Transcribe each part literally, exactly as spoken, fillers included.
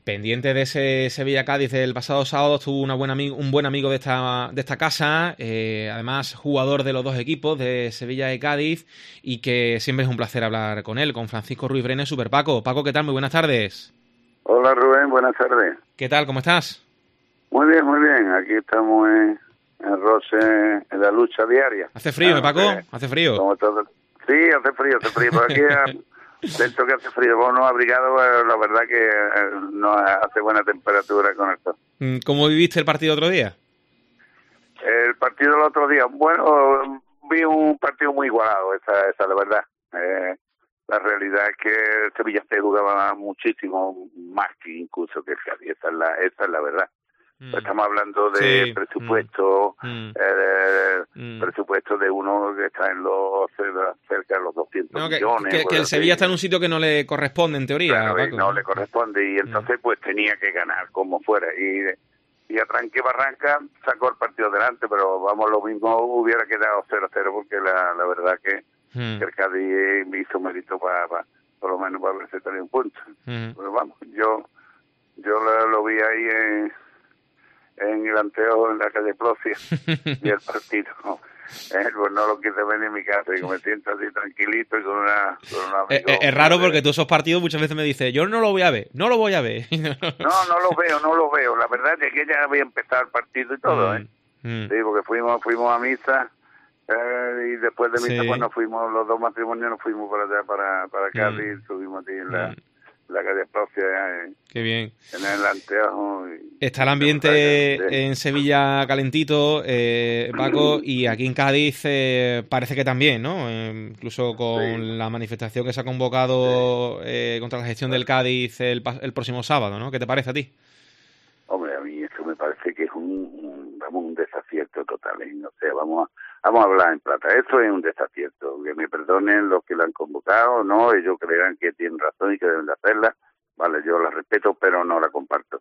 Pendiente de ese Sevilla-Cádiz del pasado sábado, estuvo una buena amigo, un buen amigo de esta, de esta casa, eh, además jugador de los dos equipos, de Sevilla y Cádiz, y que siempre es un placer hablar con él, con Francisco Ruiz Brenes, Super Paco. Paco, ¿qué tal? Muy buenas tardes. Hola Rubén, buenas tardes. ¿Qué tal? ¿Cómo estás? Muy bien, muy bien. Aquí estamos en, en Roce, en la lucha diaria. ¿Hace frío, ah, ¿eh, Paco? Eh, ¿Hace frío? Como todo... Sí, hace frío, hace frío. Por aquí... Dentro que hace frío, bueno, abrigado, eh, la verdad que eh, no hace buena temperatura con esto. ¿Cómo viviste el partido otro día? El partido del otro día, bueno, vi un partido muy igualado, esa esa la verdad. Eh, la realidad es que el Sevilla se jugaba muchísimo más que incluso que el Cádiz, esa es la, esa es la verdad. Mm. Estamos hablando de sí. presupuesto, mm. eh, mm. presupuesto de uno que está en los cerca de los doscientos no, que, millones. Que, que el Sevilla está en un sitio que no le corresponde, en teoría. Claro, Paco, no, no le corresponde, y entonces pues tenía que ganar como fuera. Y, y a tranque barranca sacó el partido adelante, pero vamos, lo mismo hubiera quedado cero cero, porque la, la verdad que, que el Cádiz hizo mérito para, para, por lo menos para haberse traído un punto. Pero vamos, yo, yo lo, lo vi ahí en... en el anteojo en la calle Plocia y el partido eh, pues no lo quise ver en mi casa y me siento así tranquilito y con una, con una es, es raro porque tú esos partidos muchas veces me dices yo no lo voy a ver, no lo voy a ver no, no lo veo, no lo veo la verdad es que ya había empezado el partido y todo mm, ¿eh? Mm. Sí, porque fuimos fuimos a misa eh, y después de misa sí. pues nos fuimos, los dos matrimonios nos fuimos para allá, para, para Cádiz, mm. subimos ahí en la mm. la calle Plocia, eh, qué bien, en el anteojo. Y, está el ambiente en Sevilla calentito, eh, Paco, y aquí en Cádiz eh, parece que también, ¿no? Eh, incluso con sí. la manifestación que se ha convocado sí. eh, contra la gestión del Cádiz el, el próximo sábado, ¿no? ¿Qué te parece a ti? Hombre, a mí eso me parece que es un, un, vamos, un desacierto total, ¿eh? O sea, vamos a, vamos a hablar en plata. Eso es un desacierto. Que me perdonen los que lo han convocado, ¿no? Ellos creerán que tienen razón y que deben de hacerla. Vale, yo la respeto, pero no la comparto.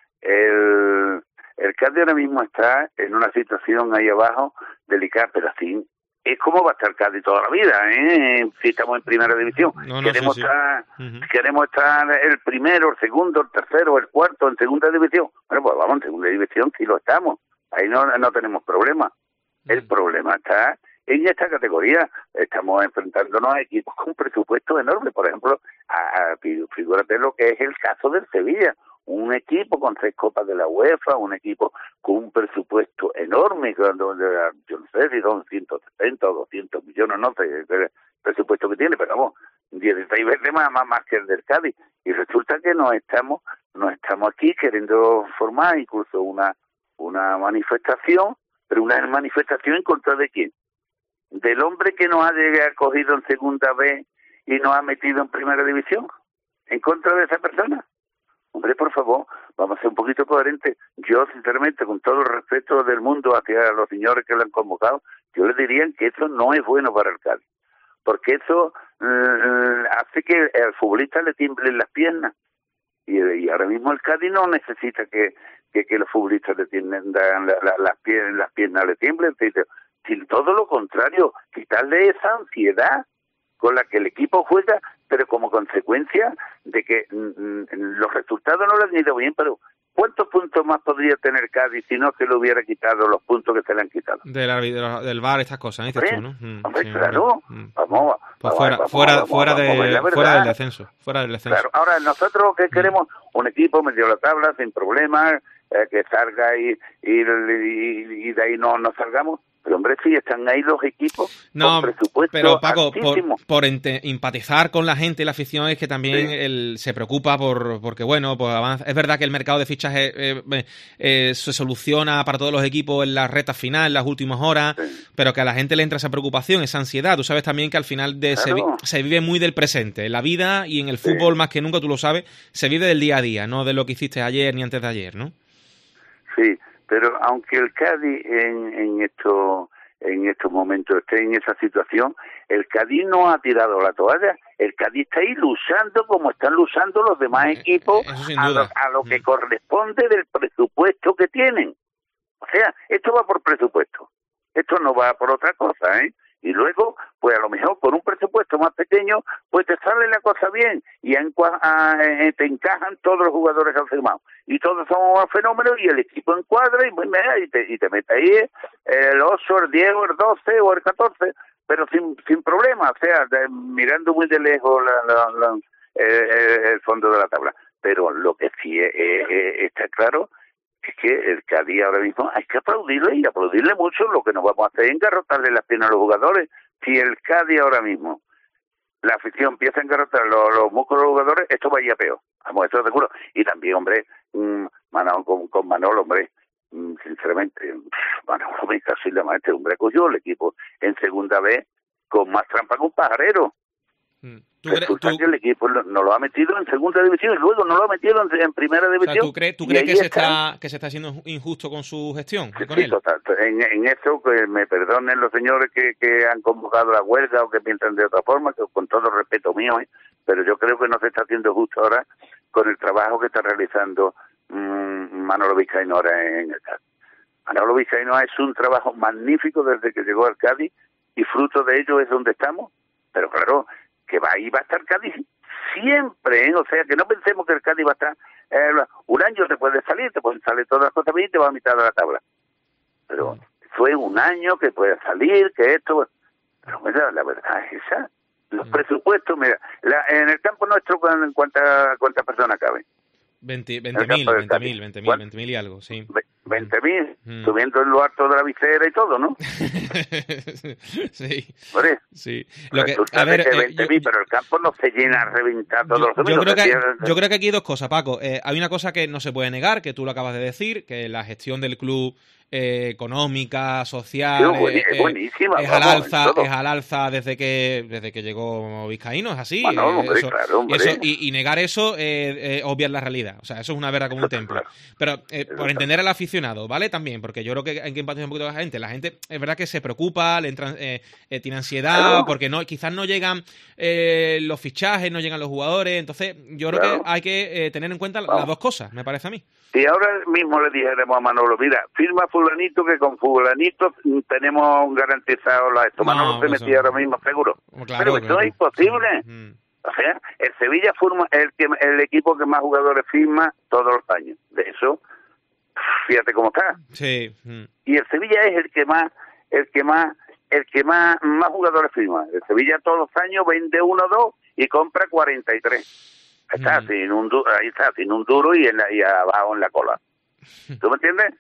El, el Cádiz ahora mismo está en una situación ahí abajo delicada, pero así es como va a estar Cádiz toda la vida, ¿eh? Si estamos en primera división. No, no, queremos, sí, sí. Estar, uh-huh. queremos estar el primero, el segundo, el tercero, el cuarto en segunda división. Bueno, pues vamos en segunda división, sí lo estamos. Ahí no, no tenemos problema. Uh-huh. El problema está en esta categoría. Estamos enfrentándonos a equipos con presupuestos enormes. Por ejemplo, a, a, figúrate lo que es el caso del Sevilla. Un equipo con tres copas de la UEFA, un equipo con un presupuesto enorme, cuando yo no sé si son ciento setenta o doscientos millones, no sé el presupuesto que tiene, pero vamos, dieciséis veces más, más, más que el del Cádiz. Y resulta que nos estamos, nos estamos aquí queriendo formar incluso una, una manifestación, pero una manifestación en contra de quién? Del hombre que nos ha acogido en segunda vez y nos ha metido en primera división, en contra de esa persona. Hombre, por favor, vamos a ser un poquito coherentes. Yo, sinceramente, con todo el respeto del mundo hacia los señores que lo han convocado, yo les diría que eso no es bueno para el Cádiz, porque eso eh, hace que al futbolista le tiemblen las piernas. Y, y ahora mismo el Cádiz no necesita que, que, que los futbolistas le tiemblen la, la, las, piernas, las piernas le tiemblen, sino todo lo contrario, quitarle esa ansiedad con la que el equipo juega, pero como consecuencia de que mm, los resultados no le han ido bien, pero ¿cuántos puntos más podría tener Cádiz si no se le hubiera quitado los puntos que se le han quitado? Del, del V A R, estas cosas, dices tú, ¿no? Mm, hombre, sí, claro, mm. vamos, pues vamos, fuera, vamos, fuera, vamos, fuera, vamos, de, vamos, fuera del descenso, fuera del descenso. Claro, ahora nosotros que queremos mm. un equipo medio la tabla, sin problemas, eh, que salga y, y, y, y de ahí no nos salgamos. Pero hombre, sí, están ahí los equipos no, con presupuesto pero Paco, altísimo. por, por ente, empatizar con la gente y la afición es que también sí. él se preocupa por porque, bueno, pues avanza. Es verdad que el mercado de fichajes eh, eh, eh, se soluciona para todos los equipos en la recta final, en las últimas horas, sí. pero que a la gente le entra esa preocupación, esa ansiedad. Tú sabes también que al final de claro. se, se vive muy del presente. En la vida y en el fútbol, sí. más que nunca, tú lo sabes, se vive del día a día, no de lo que hiciste ayer ni antes de ayer, ¿no? Sí. Pero aunque el Cádiz en, en estos en estos momentos esté en esa situación, el Cádiz no ha tirado la toalla. El Cádiz está ahí luchando como están luchando los demás equipos a lo, a lo que mm. corresponde del presupuesto que tienen. O sea, esto va por presupuesto. Esto no va por otra cosa, ¿eh? Y luego, pues a lo mejor con un presupuesto más pequeño, pues te sale la cosa bien y en, a, eh, te encajan todos los jugadores que han firmado. Y todos son fenómenos y el equipo encuadra y, pues, y te, y te mete ahí el ocho, el diez, el doce o el catorce, pero sin sin problema, o sea, de, mirando muy de lejos la, la, la, eh, el fondo de la tabla. Pero lo que sí eh, eh, está claro es que el Cádiz ahora mismo hay que aplaudirle y aplaudirle mucho. Lo que nos vamos a hacer es engarrotarle las piernas a los jugadores. Si el Cádiz ahora mismo, la afición empieza a engarrotar los, los músculos de los jugadores, esto va a ir a peor. Vamos, esto seguro. Y también, hombre, mmm, Manolo, con, con Manolo, hombre, mmm, sinceramente, Manolo me casi la madre, este hombre cogió el equipo en segunda vez con más trampa que un pajarero. ¿Tú Resulta tú... que el equipo no, no lo ha metido en segunda división y luego no lo ha metido en, en primera división. O sea, ¿tú crees, tú crees que, se está, que se está haciendo injusto con su gestión? Sí, con sí, él? Total. En, en eso, que me perdonen los señores que, que han convocado la huelga o que piensan de otra forma, que con todo respeto mío, ¿eh? Pero yo creo que no se está haciendo justo ahora con el trabajo que está realizando mmm, Manolo Vizcaíno ahora en el Cádiz. Manolo Vizcaíno es un trabajo magnífico desde que llegó al Cádiz y fruto de ello es donde estamos, pero claro, que va ahí va a estar Cádiz siempre, ¿eh? O sea, que no pensemos que el Cádiz va a estar eh, un año te puede salir, te pueden salir todas las cosas bien y te va a mitad de la tabla. Pero fue un año que puede salir, que esto... Pero mira, la verdad es esa. Los presupuestos, mira, la, en el campo nuestro, ¿cuántas cuántas personas caben? veinte mil, veinte mil, veinte mil, veinte mil y algo, sí. veinte mil, mm. subiendo en lo alto de la visera y todo, ¿no? Sí. ¿Vale? Sí. Lo que, a ver, que veinte mil, eh, pero el campo no se llena a reventar todos yo, los domingos. Yo creo, que, yo creo que aquí hay dos cosas, Paco. Eh, hay una cosa que no se puede negar, que tú lo acabas de decir, que la gestión del club eh, económica, social, sí, eh, es buenísima. Es, vamos, al alza, es al alza desde que desde que llegó Vizcaíno, es así. Bueno, eh, hombre, eso, claro, hombre. Eso, y, y negar eso eh, eh, obviar la realidad. O sea, eso es una verdad como un templo. Claro. Pero eh, por entender al aficionado, ¿vale? También, porque yo creo que hay que empatizar un poquito con la gente. La gente es verdad que se preocupa, le entran, eh, eh, tiene ansiedad, claro. porque no quizás no llegan eh, los fichajes, no llegan los jugadores. Entonces, yo creo claro. que hay que eh, tener en cuenta Vamos. las dos cosas, me parece a mí. Si ahora mismo le dijéramos a Manolo, mira, firma fulanito que con fulanito tenemos garantizado la esto. No, Manolo se metía eso... ahora mismo seguro. Claro, Pero esto claro. es imposible. Mm. O sea, el Sevilla forma el, que, el equipo que más jugadores firma todos los años. De eso, fíjate cómo está. Sí. Mm. Y el Sevilla es el que más, el que más, el que más, más jugadores firma. El Sevilla todos los años vende uno o dos y compra cuarenta y tres. Está mm. sin un duro, ahí está, sin un duro y, en la, y abajo en la cola. ¿Tú me entiendes?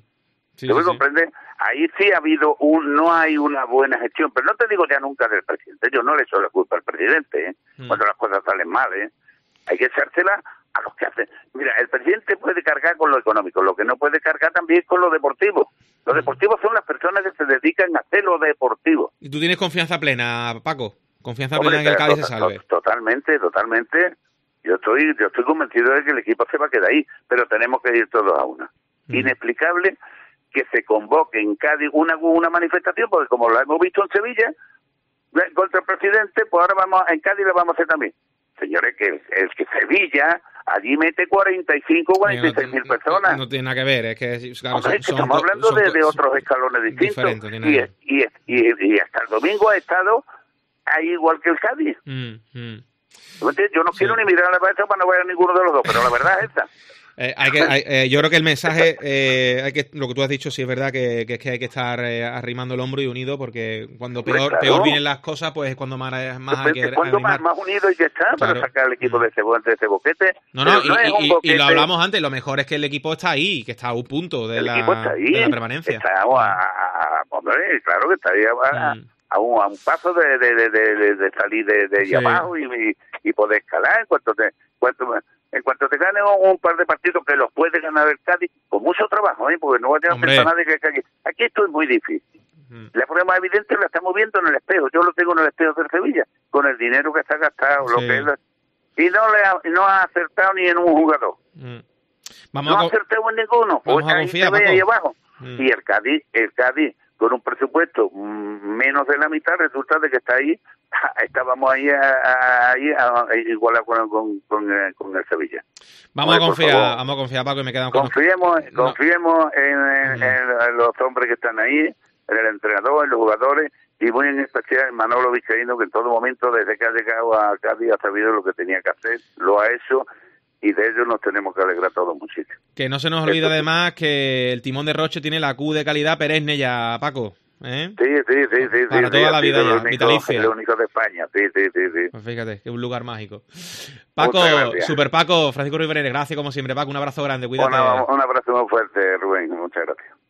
Sí, ¿Tú me sí, comprendes? Sí. Ahí sí ha habido un, no hay una buena gestión, pero no te digo ya nunca del presidente, yo no le echo la culpa al presidente, ¿eh? Mm. Cuando las cosas salen mal, ¿eh? Hay que echársela a los que hacen. Mira, el presidente puede cargar con lo económico, lo que no puede cargar también es con lo deportivo. Los deportivos son las personas que se dedican a hacer lo deportivo. ¿Y tú tienes confianza plena, Paco? ¿Confianza Hombre, plena en que el Cádiz to- se salve? To- totalmente, totalmente. Yo estoy yo estoy convencido de que el equipo se va a quedar ahí, pero tenemos que ir todos a una. Mm. Inexplicable que se convoque en Cádiz una una manifestación, porque como lo hemos visto en Sevilla, contra el presidente, pues ahora vamos en Cádiz lo vamos a hacer también. Señores, que el, el que Sevilla allí mete cuarenta y cinco, cuarenta y seis mil personas. No, no tiene nada que ver, es que, claro, Hombre, son, es que estamos son, hablando son, de, son, de otros escalones distintos. Y, y, y, y hasta el domingo ha estado ahí igual que el Cádiz. Mm, mm. Yo no quiero sí. ni mirar a la cabeza para no ver a ninguno de los dos, pero la verdad es esta. Eh, hay que, hay, eh, yo creo que el mensaje, eh, hay que, lo que tú has dicho, sí es verdad que, que es que hay que estar eh, arrimando el hombro y unido, porque cuando peor, claro. peor vienen las cosas, pues es cuando más, más hay que cuando más, más unido hay que estar claro. para sacar al equipo de ese, de ese boquete. No, no, y, no y, boquete. y lo hablamos antes, lo mejor es que el equipo está ahí, que está a un punto de, la, de la permanencia. Está a, a, a, hombre, claro que está ahí a, mm. a, un, a un paso de, de, de, de, de salir de, de ahí sí. abajo y, y, y poder escalar en cuanto te... Cuanto, En cuanto te gane un par de partidos que los puede ganar el Cádiz, con mucho trabajo, ¿eh? Porque no va a tener pensar nadie que aquí. Aquí esto es muy difícil. Mm. La prueba evidente la estamos viendo en el espejo. Yo lo tengo en el espejo del Sevilla, con el dinero que se ha gastado, sí. lo que es la... y no le ha, no ha acertado ni en un jugador. Mm. Vamos no ha acertado en ninguno. Vamos pues a ahí confiar, se ve Paco. ahí abajo. Mm. Y el Cádiz, el Cádiz, con un presupuesto menos de la mitad, resulta de que está ahí. Estábamos ahí, a, ahí a, a, igual con, con, con, con el Sevilla. Vamos Oye, a confiar, vamos a confiar, Paco, y me quedan con Confiemos, con... confiemos no. en, en, en, en los hombres que están ahí, en el entrenador, en los jugadores, y muy en especial Manolo Vizcaíno, que en todo momento, desde que ha llegado a Cádiz, ha sabido lo que tenía que hacer, lo ha hecho, y de ello nos tenemos que alegrar todos muchísimo. Que no se nos olvide Esto, además que el timón de Roche tiene la Q de calidad perenne ya, Paco. ¿Eh? Sí, sí, sí, sí. Para sí, toda sí, la vida ya, vitalicia. El único de España, sí, sí, sí, sí. Pues fíjate, que es un lugar mágico. Paco, Super Paco, Francisco Riverer, gracias como siempre, Paco, un abrazo grande, cuídate. Una, un abrazo muy fuerte, Rubén, muchas gracias.